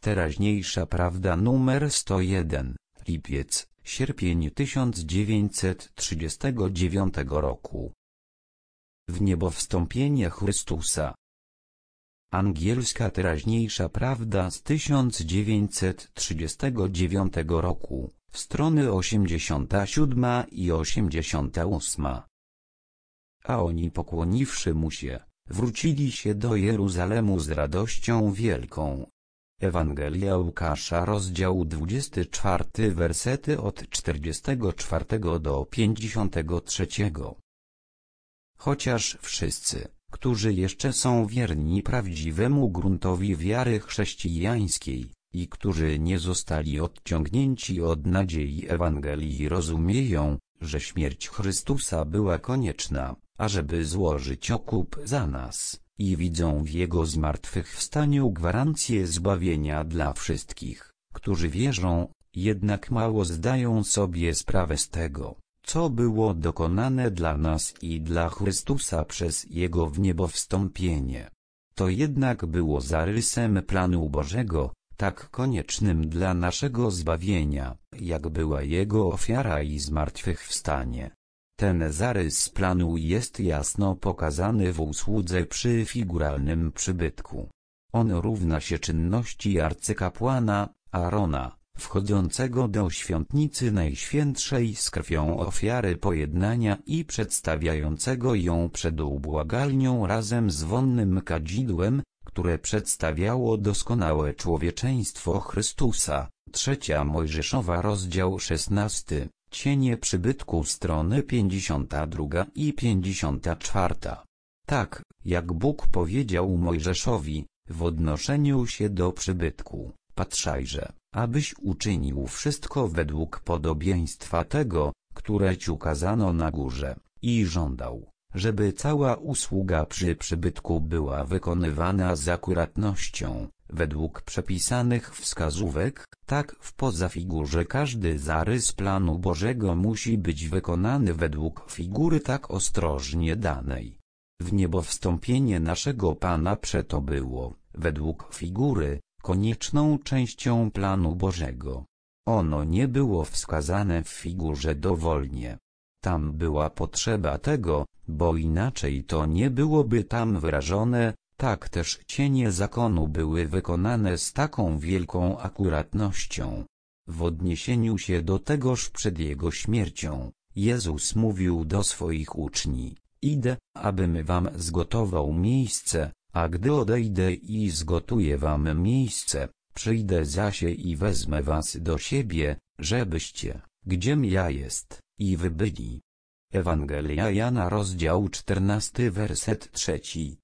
Teraźniejsza prawda numer 101, lipiec, sierpień 1939 roku. Wniebowstąpienie Chrystusa. Angielska teraźniejsza prawda z 1939 roku, strony 87 i 88. A oni, pokłoniwszy mu się, wrócili się do Jeruzalemu z radością wielką. Ewangelia Łukasza, rozdział 24, wersety od 44 do 53. Chociaż wszyscy, którzy jeszcze są wierni prawdziwemu gruntowi wiary chrześcijańskiej i którzy nie zostali odciągnięci od nadziei Ewangelii, rozumieją, że śmierć Chrystusa była konieczna, ażeby złożyć okup za nas, i widzą w Jego zmartwychwstaniu gwarancję zbawienia dla wszystkich, którzy wierzą, jednak mało zdają sobie sprawę z tego, co było dokonane dla nas i dla Chrystusa przez Jego wniebowstąpienie. To jednak było zarysem planu Bożego, tak koniecznym dla naszego zbawienia, jak była Jego ofiara i zmartwychwstanie. Ten zarys planu jest jasno pokazany w usłudze przy figuralnym przybytku. On równa się czynności arcykapłana Arona, wchodzącego do świątnicy najświętszej z krwią ofiary pojednania i przedstawiającego ją przed ubłagalnią razem z wonnym kadzidłem, które przedstawiało doskonałe człowieczeństwo Chrystusa. 3 Mojżeszowa, rozdział 16, cienie przybytku, strony 52 i 54. Tak, jak Bóg powiedział Mojżeszowi, w odnoszeniu się do przybytku: patrzajże, abyś uczynił wszystko według podobieństwa tego, które ci ukazano na górze, i żądał, żeby cała usługa przy przybytku była wykonywana z akuratnością, według przepisanych wskazówek. Tak w pozafigurze każdy zarys planu Bożego musi być wykonany według figury tak ostrożnie danej. Wniebowstąpienie naszego Pana przeto było, według figury, konieczną częścią planu Bożego. Ono nie było wskazane w figurze dowolnie. Tam była potrzeba tego, bo inaczej to nie byłoby tam wyrażone. Tak też cienie zakonu były wykonane z taką wielką akuratnością. W odniesieniu się do tegoż przed Jego śmiercią, Jezus mówił do swoich uczniów: idę, abym wam zgotował miejsce, a gdy odejdę i zgotuję wam miejsce, przyjdę zasie i wezmę was do siebie, żebyście, gdziem ja jest, i wy byli. Ewangelia Jana, rozdział 14, werset 3.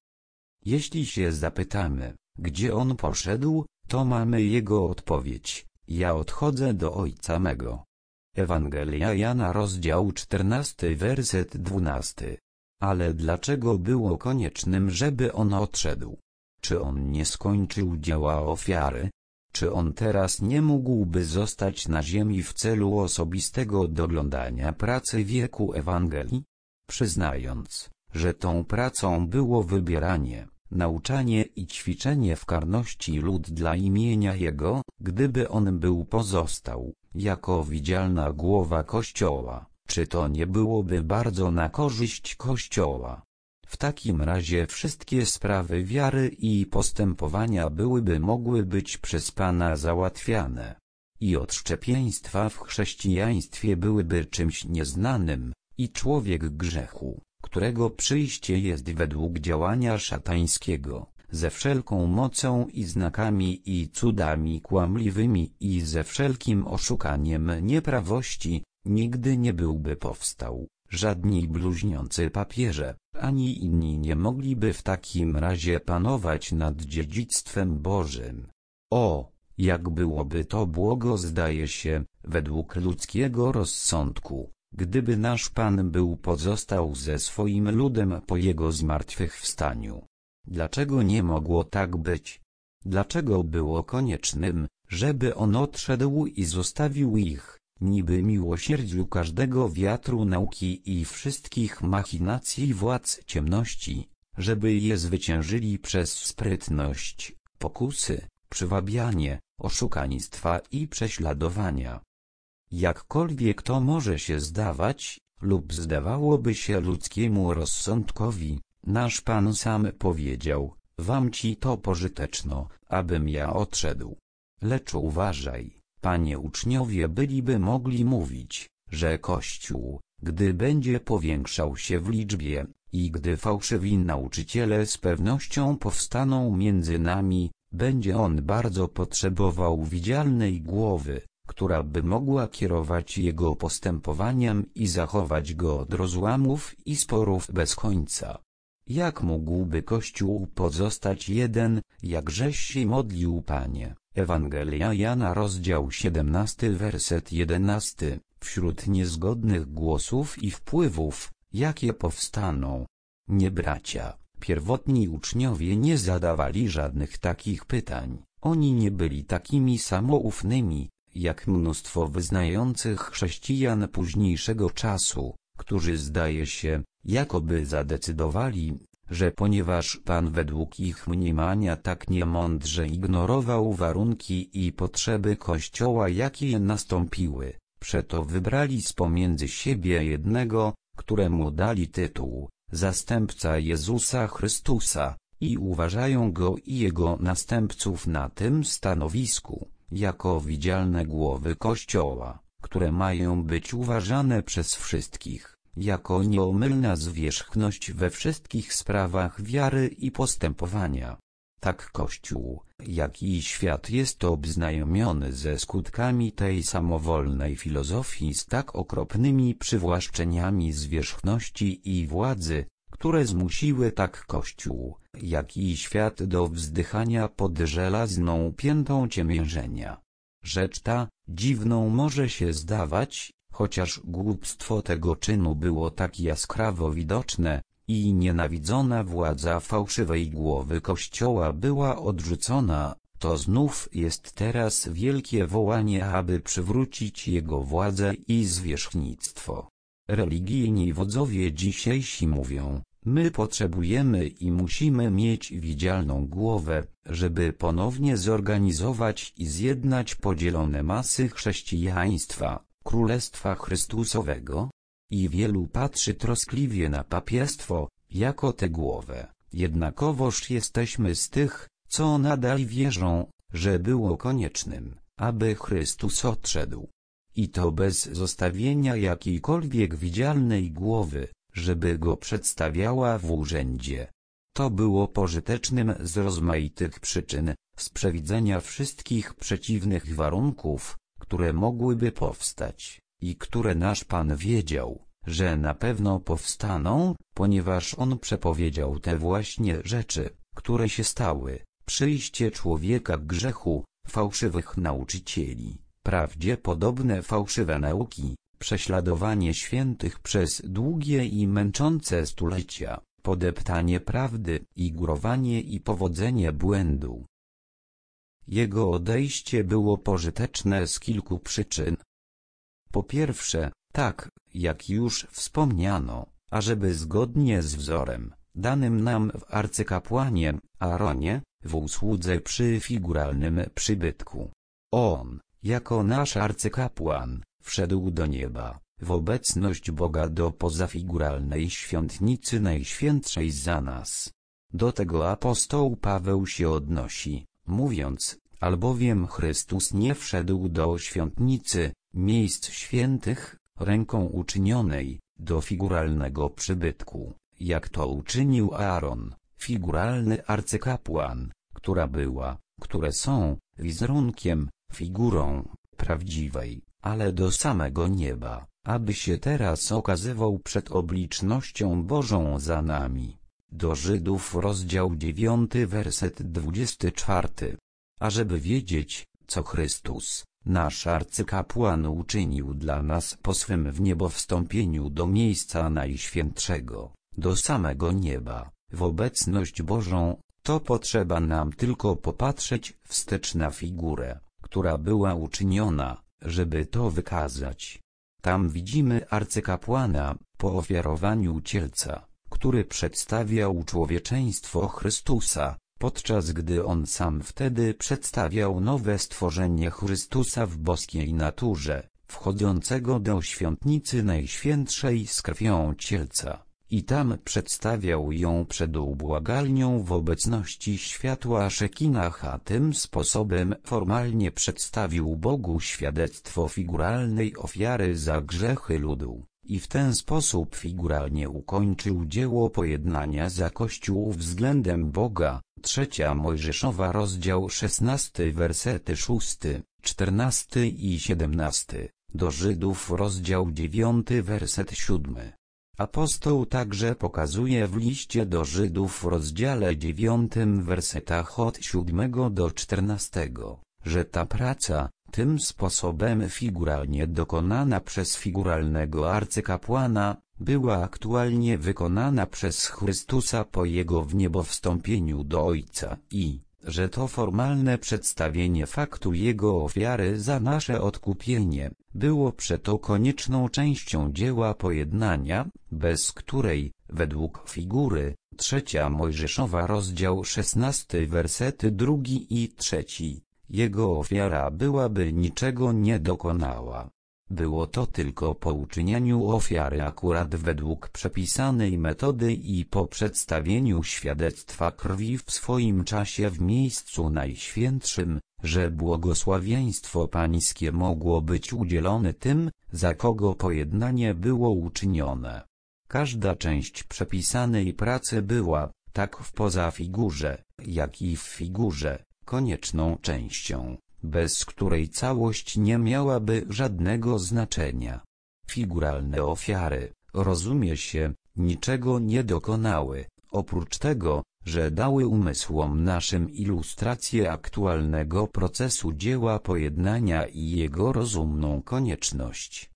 Jeśli się zapytamy, gdzie On poszedł, to mamy Jego odpowiedź: ja odchodzę do Ojca mego. Ewangelia Jana, rozdział 14, werset 12. Ale dlaczego było koniecznym, żeby On odszedł? Czy On nie skończył dzieła ofiary? Czy On teraz nie mógłby zostać na ziemi w celu osobistego doglądania pracy wieku Ewangelii? Przyznając, że tą pracą było wybieranie, nauczanie i ćwiczenie w karności lud dla imienia Jego, gdyby On był pozostał, jako widzialna głowa Kościoła, czy to nie byłoby bardzo na korzyść Kościoła? W takim razie wszystkie sprawy wiary i postępowania mogły być przez Pana załatwiane. I odszczepieństwa w chrześcijaństwie byłyby czymś nieznanym, i człowiek grzechu, którego przyjście jest według działania szatańskiego, ze wszelką mocą i znakami i cudami kłamliwymi i ze wszelkim oszukaniem nieprawości, nigdy nie byłby powstał. Żadni bluźniący papieże, ani inni nie mogliby w takim razie panować nad dziedzictwem Bożym. O, jak byłoby to błogo, zdaje się, według ludzkiego rozsądku, gdyby nasz Pan pozostał ze swoim ludem po Jego zmartwychwstaniu. Dlaczego nie mogło tak być? Dlaczego było koniecznym, żeby On odszedł i zostawił ich, niby miłosierdziu każdego wiatru nauki i wszystkich machinacji władz ciemności, żeby je zwyciężyli przez sprytność, pokusy, przywabianie, oszukaństwa i prześladowania. Jakkolwiek to może się zdawać, lub zdawałoby się ludzkiemu rozsądkowi, nasz Pan sam powiedział: wam ci to pożyteczno, abym ja odszedł. Lecz uważaj, Panie, uczniowie byliby mogli mówić, że Kościół, gdy będzie powiększał się w liczbie, i gdy fałszywi nauczyciele z pewnością powstaną między nami, będzie on bardzo potrzebował widzialnej głowy, która by mogła kierować jego postępowaniem i zachować go od rozłamów i sporów bez końca. Jak mógłby Kościół pozostać jeden, jakżeś się modlił, Panie? Ewangelia Jana, rozdział 17, werset 11. Wśród niezgodnych głosów i wpływów, jakie powstaną. Nie, bracia, pierwotni uczniowie nie zadawali żadnych takich pytań. Oni nie byli takimi samoufnymi, jak mnóstwo wyznających chrześcijan późniejszego czasu, którzy, zdaje się, jakoby zadecydowali, że ponieważ Pan według ich mniemania tak niemądrze ignorował warunki i potrzeby Kościoła, jakie nastąpiły, przeto wybrali spomiędzy siebie jednego, któremu dali tytuł zastępca Jezusa Chrystusa, i uważają go i jego następców na tym stanowisku jako widzialne głowy Kościoła, które mają być uważane przez wszystkich jako nieomylna zwierzchność we wszystkich sprawach wiary i postępowania. Tak Kościół, jak i świat jest obznajomiony ze skutkami tej samowolnej filozofii, z tak okropnymi przywłaszczeniami zwierzchności i władzy, które zmusiły tak Kościół, jak i świat do wzdychania pod żelazną piętą ciemiężenia. Rzecz ta, dziwną może się zdawać, chociaż głupstwo tego czynu było tak jaskrawo widoczne, i nienawidzona władza fałszywej głowy Kościoła była odrzucona, to znów jest teraz wielkie wołanie, aby przywrócić jego władzę i zwierzchnictwo. Religijni wodzowie dzisiejsi mówią: my potrzebujemy i musimy mieć widzialną głowę, żeby ponownie zorganizować i zjednać podzielone masy chrześcijaństwa, Królestwa Chrystusowego. I wielu patrzy troskliwie na papiestwo, jako tę głowę, jednakowoż jesteśmy z tych, co nadal wierzą, że było koniecznym, aby Chrystus odszedł. I to bez zostawienia jakiejkolwiek widzialnej głowy, żeby go przedstawiała w urzędzie. To było pożytecznym z rozmaitych przyczyn, z przewidzenia wszystkich przeciwnych warunków, które mogłyby powstać, i które nasz Pan wiedział, że na pewno powstaną, ponieważ On przepowiedział te właśnie rzeczy, które się stały: przyjście człowieka grzechu, fałszywych nauczycieli, prawdopodobne fałszywe nauki, prześladowanie świętych przez długie i męczące stulecia, podeptanie prawdy, ignorowanie i powodzenie błędu. Jego odejście było pożyteczne z kilku przyczyn. Po pierwsze, tak, jak już wspomniano, ażeby zgodnie z wzorem, danym nam w arcykapłanie Aaronie, w usłudze przy figuralnym przybytku, on, jako nasz arcykapłan, wszedł do nieba, w obecność Boga do pozafiguralnej świątnicy najświętszej za nas. Do tego apostoł Paweł się odnosi, mówiąc: albowiem Chrystus nie wszedł do świątnicy, miejsc świętych, ręką uczynionej, do figuralnego przybytku, jak to uczynił Aaron, figuralny arcykapłan, które są, wizerunkiem, figurą, prawdziwej, ale do samego nieba, aby się teraz okazywał przed oblicznością Bożą za nami. Do Żydów, rozdział 9, werset 24. Ażeby wiedzieć, co Chrystus, nasz arcykapłan, uczynił dla nas po swym wniebowstąpieniu do miejsca najświętszego, do samego nieba, w obecność Bożą, to potrzeba nam tylko popatrzeć wstecz na figurę, która była uczyniona, żeby to wykazać. Tam widzimy arcykapłana, po ofiarowaniu cielca, który przedstawiał człowieczeństwo Chrystusa, podczas gdy on sam wtedy przedstawiał nowe stworzenie Chrystusa w boskiej naturze, wchodzącego do świątnicy Najświętszej z krwią cielca, i tam przedstawiał ją przed ubłagalnią w obecności światła Szekinach, a tym sposobem formalnie przedstawił Bogu świadectwo figuralnej ofiary za grzechy ludu, i w ten sposób figuralnie ukończył dzieło pojednania za Kościół względem Boga. 3 Mojżeszowa, rozdział 16, wersety 6, 14 i 17, do Żydów rozdział 9, werset 7. Apostoł także pokazuje w liście do Żydów w rozdziale 9, wersetach od 7 do 14, że ta praca, tym sposobem figuralnie dokonana przez figuralnego arcykapłana, była aktualnie wykonana przez Chrystusa po Jego wniebowstąpieniu do Ojca i, że to formalne przedstawienie faktu Jego ofiary za nasze odkupienie, było przeto konieczną częścią dzieła pojednania, bez której, według figury, 3 Mojżeszowa, rozdział 16, wersety 2 i 3, Jego ofiara byłaby niczego nie dokonała. Było to tylko po uczynieniu ofiary akurat według przepisanej metody i po przedstawieniu świadectwa krwi w swoim czasie w miejscu najświętszym, że błogosławieństwo pańskie mogło być udzielone tym, za kogo pojednanie było uczynione. Każda część przepisanej pracy była, tak w pozafigurze, jak i w figurze, konieczną częścią, bez której całość nie miałaby żadnego znaczenia. Figuralne ofiary, rozumie się, niczego nie dokonały, oprócz tego, że dały umysłom naszym ilustrację aktualnego procesu dzieła pojednania i jego rozumną konieczność.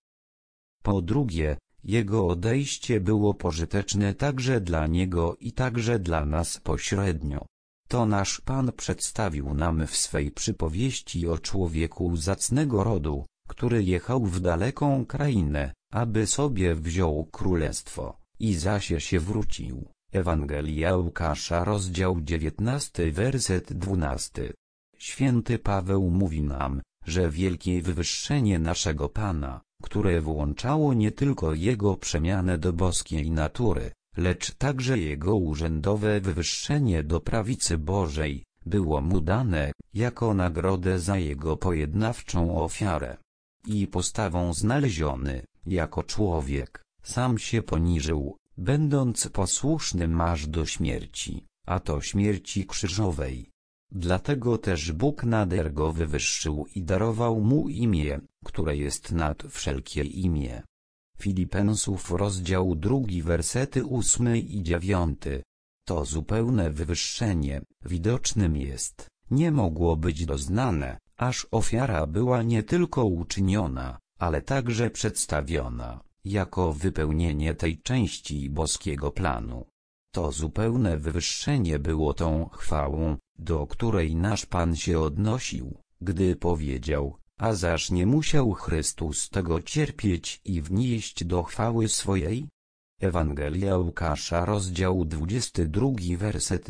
Po drugie, Jego odejście było pożyteczne także dla Niego i także dla nas pośrednio. To nasz Pan przedstawił nam w swej przypowieści o człowieku zacnego rodu, który jechał w daleką krainę, aby sobie wziął królestwo, i zaś się wrócił. Ewangelia Łukasza, rozdział 19, werset 12. Święty Paweł mówi nam, że wielkie wywyższenie naszego Pana, które włączało nie tylko Jego przemianę do boskiej natury, lecz także Jego urzędowe wywyższenie do prawicy Bożej, było mu dane, jako nagrodę za Jego pojednawczą ofiarę. I postawą znaleziony, jako człowiek, sam się poniżył, będąc posłusznym aż do śmierci, a to śmierci krzyżowej. Dlatego też Bóg nader go wywyższył i darował mu imię, które jest nad wszelkie imię. Filipensów, rozdział 2, wersety 8 i 9. To zupełne wywyższenie, widocznym jest, nie mogło być doznane, aż ofiara była nie tylko uczyniona, ale także przedstawiona, jako wypełnienie tej części boskiego planu. To zupełne wywyższenie było tą chwałą, do której nasz Pan się odnosił, gdy powiedział: a zaż nie musiał Chrystus tego cierpieć i wnieść do chwały swojej? Ewangelia Łukasza, rozdział 22, werset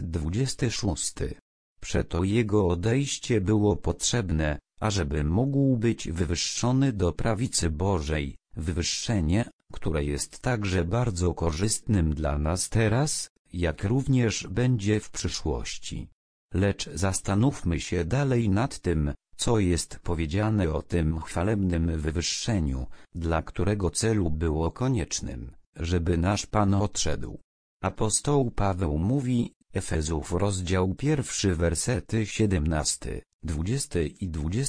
26. Przeto Jego odejście było potrzebne, ażeby mógł być wywyższony do prawicy Bożej, wywyższenie, które jest także bardzo korzystnym dla nas teraz, jak również będzie w przyszłości. Lecz zastanówmy się dalej nad tym, co jest powiedziane o tym chwalebnym wywyższeniu, dla którego celu było koniecznym, żeby nasz Pan odszedł. Apostoł Paweł mówi, Efezów, rozdział 1, wersety 17, 20 i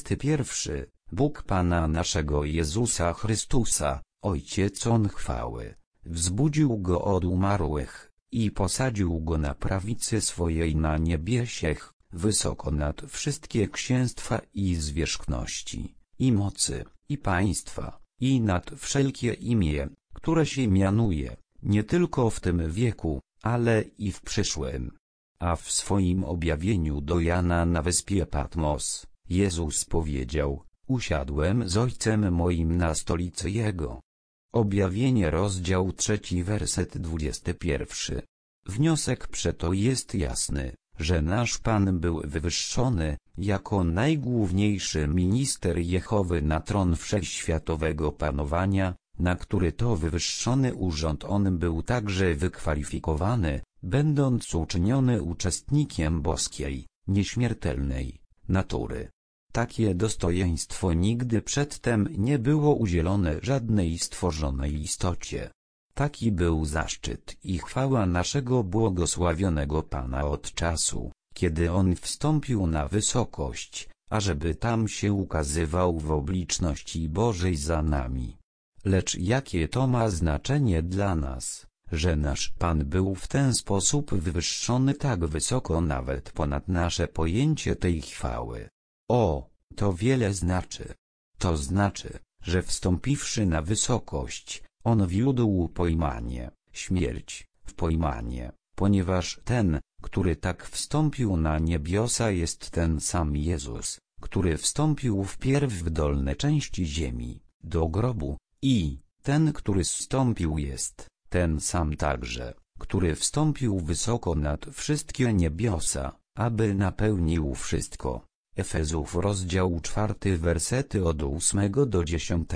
21, Bóg Pana naszego Jezusa Chrystusa, Ojciec On chwały, wzbudził Go od umarłych i posadził Go na prawicy swojej na niebiesiech, wysoko nad wszystkie księstwa i zwierzchności, i mocy, i państwa, i nad wszelkie imię, które się mianuje, nie tylko w tym wieku, ale i w przyszłym. A w swoim objawieniu do Jana na wyspie Patmos, Jezus powiedział: usiadłem z Ojcem moim na stolicy Jego. Objawienie, rozdział 3, werset 21. Wniosek przeto jest jasny, że nasz Pan był wywyższony, jako najgłówniejszy minister Jehowy na tron wszechświatowego panowania, na który to wywyższony urząd on był także wykwalifikowany, będąc uczyniony uczestnikiem boskiej, nieśmiertelnej natury. Takie dostojeństwo nigdy przedtem nie było udzielone żadnej stworzonej istocie. Taki był zaszczyt i chwała naszego błogosławionego Pana od czasu, kiedy On wstąpił na wysokość, ażeby tam się ukazywał w obliczności Bożej za nami. Lecz jakie to ma znaczenie dla nas, że nasz Pan był w ten sposób wywyższony tak wysoko nawet ponad nasze pojęcie tej chwały? O, to wiele znaczy. To znaczy, że wstąpiwszy na wysokość, On wiódł pojmanie, śmierć, w pojmanie, ponieważ ten, który tak wstąpił na niebiosa jest ten sam Jezus, który wstąpił wpierw w dolne części ziemi, do grobu, i ten, który zstąpił jest ten sam także, który wstąpił wysoko nad wszystkie niebiosa, aby napełnił wszystko. Efezów rozdział 4 wersety od 8 do 10.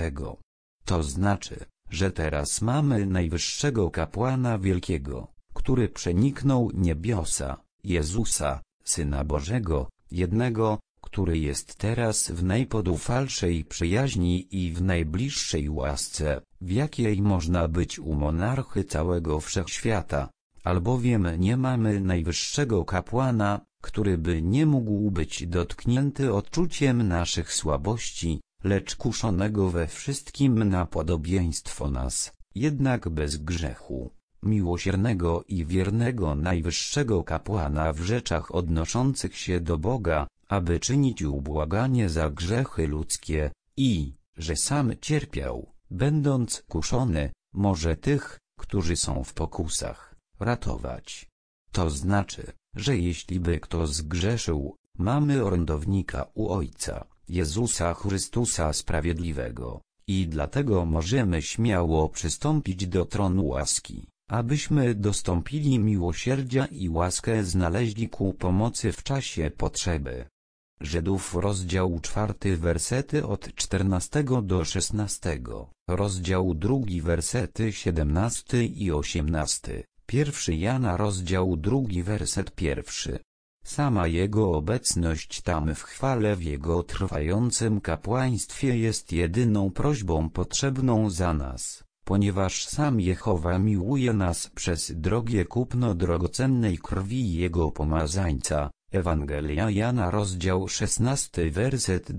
To znaczy, że teraz mamy najwyższego kapłana wielkiego, który przeniknął niebiosa, Jezusa, Syna Bożego, jednego, który jest teraz w najpodufalszej przyjaźni i w najbliższej łasce, w jakiej można być u monarchy całego wszechświata, albowiem nie mamy najwyższego kapłana, który by nie mógł być dotknięty odczuciem naszych słabości, lecz kuszonego we wszystkim na podobieństwo nas, jednak bez grzechu, miłosiernego i wiernego najwyższego kapłana w rzeczach odnoszących się do Boga, aby czynić ubłaganie za grzechy ludzkie, i, że sam cierpiał, będąc kuszony, może tych, którzy są w pokusach, ratować. To znaczy, że jeśli by kto zgrzeszył, mamy orędownika u Ojca, Jezusa Chrystusa Sprawiedliwego, i dlatego możemy śmiało przystąpić do tronu łaski, abyśmy dostąpili miłosierdzia i łaskę znaleźli ku pomocy w czasie potrzeby. Żydów rozdział 4 wersety od 14 do 16, rozdział 2 wersety 17 i 18, 1 Jana rozdział 2 werset 1. Sama Jego obecność tam w chwale w Jego trwającym kapłaństwie jest jedyną prośbą potrzebną za nas, ponieważ sam Jehowa miłuje nas przez drogie kupno drogocennej krwi Jego pomazańca. Ewangelia Jana rozdział 16 werset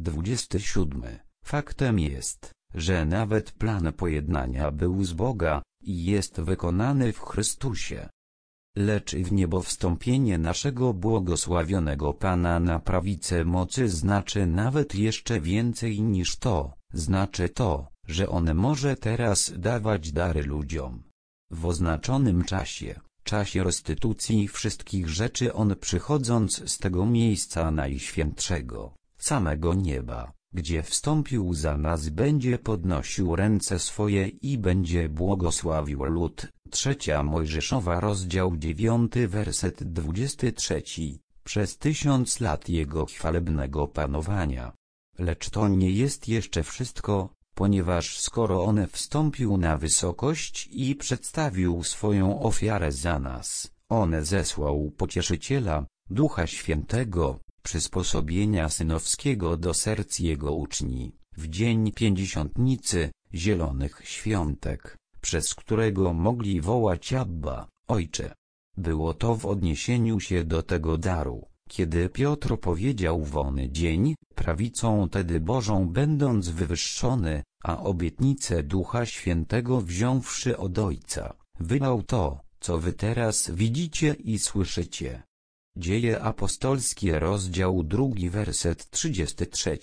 27. Faktem jest, że nawet plan pojednania był z Boga i jest wykonany w Chrystusie. Lecz w niebo wstąpienie naszego błogosławionego Pana na prawicę mocy znaczy nawet jeszcze więcej niż to, znaczy to, że On może teraz dawać dary ludziom. W oznaczonym czasie restytucji wszystkich rzeczy On przychodząc z tego miejsca najświętszego, samego nieba, gdzie wstąpił za nas będzie podnosił ręce swoje i będzie błogosławił lud. 3 Mojżeszowa rozdział 9 werset 23, przez 1000 lat Jego chwalebnego panowania. Lecz to nie jest jeszcze wszystko, ponieważ skoro On wstąpił na wysokość i przedstawił swoją ofiarę za nas, On zesłał Pocieszyciela, Ducha Świętego, przysposobienia synowskiego do serc Jego uczni, w dzień Pięćdziesiątnicy, Zielonych Świątek, przez którego mogli wołać Abba, Ojcze. Było to w odniesieniu się do tego daru, kiedy Piotr powiedział w ony dzień, prawicą tedy Bożą będąc wywyższony, a obietnicę Ducha Świętego wziąwszy od Ojca, wydał to, co wy teraz widzicie i słyszycie. Dzieje apostolskie rozdział 2 werset 33.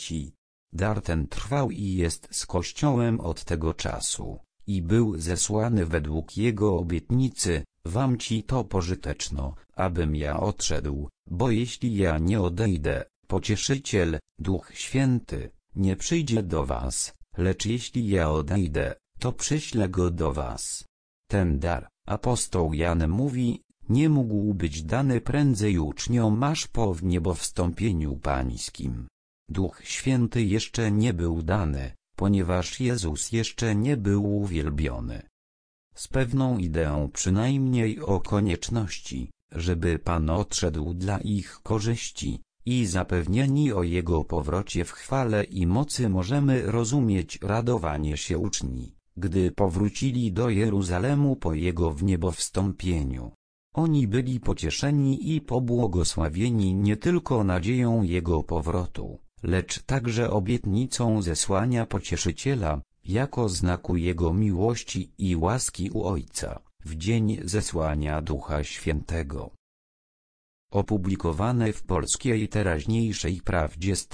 Dar ten trwał i jest z Kościołem od tego czasu, i był zesłany według Jego obietnicy, wam ci to pożyteczno, abym ja odszedł, bo jeśli ja nie odejdę, Pocieszyciel, Duch Święty, nie przyjdzie do was, lecz jeśli ja odejdę, to przyślę go do was. Ten dar, apostoł Jan mówi, nie mógł być dany prędzej uczniom aż po wniebowstąpieniu Pańskim. Duch Święty jeszcze nie był dany, ponieważ Jezus jeszcze nie był uwielbiony. Z pewną ideą przynajmniej o konieczności, żeby Pan odszedł dla ich korzyści, i zapewnieni o Jego powrocie w chwale i mocy możemy rozumieć radowanie się uczni, gdy powrócili do Jeruzalemu po Jego wniebowstąpieniu. Oni byli pocieszeni i pobłogosławieni nie tylko nadzieją Jego powrotu, lecz także obietnicą zesłania Pocieszyciela, jako znaku Jego miłości i łaski u Ojca, w dzień zesłania Ducha Świętego. Opublikowane w Polskiej Teraźniejszej Prawdzie z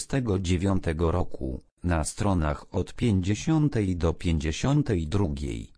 1939 roku, na stronach od 50 do 52.